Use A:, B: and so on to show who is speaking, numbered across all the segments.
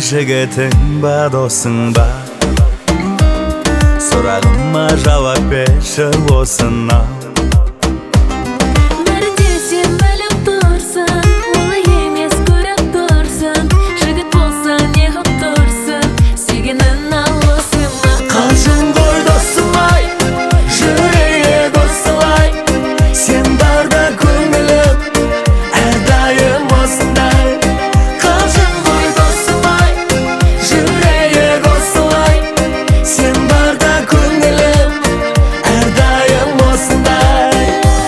A: жігітің ба, досың ба? Сұрағыма жауап берші осынау.
B: Бәрінде сен біліп тұрсың, олай емес көріп тұрсың. Жігіт болса неғып тұрсың, сүйгенін ал осыма.
A: Қалжың ғой досым-ай, жүрек осылай. Сен барда көңілім әрдайым осындай. Қалжың ғой досым-ай, жүрек осылай. Сен барда көңілім әрдайым осындай.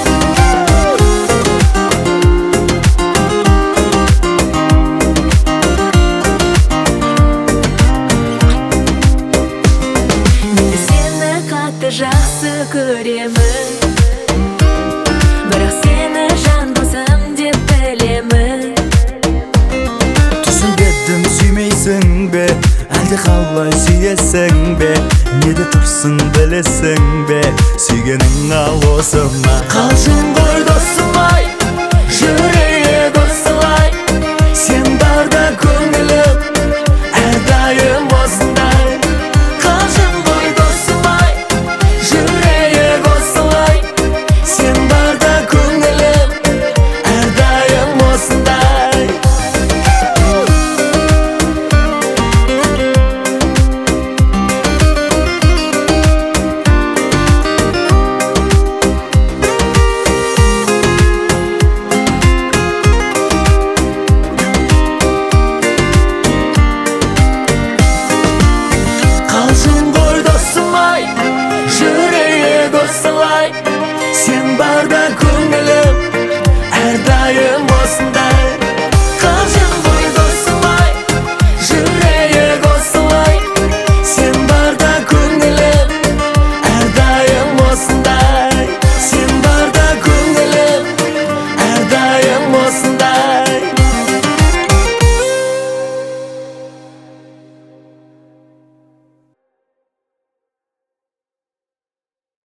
B: Мен сені қатты жақсы көремін, бірақ сені жан досым деп білемін.
A: Түсінбедім, сүймейсің бе, әлде қалай сүйесің бе? Неде тұрсың білесің бе, сүйгенің ал осым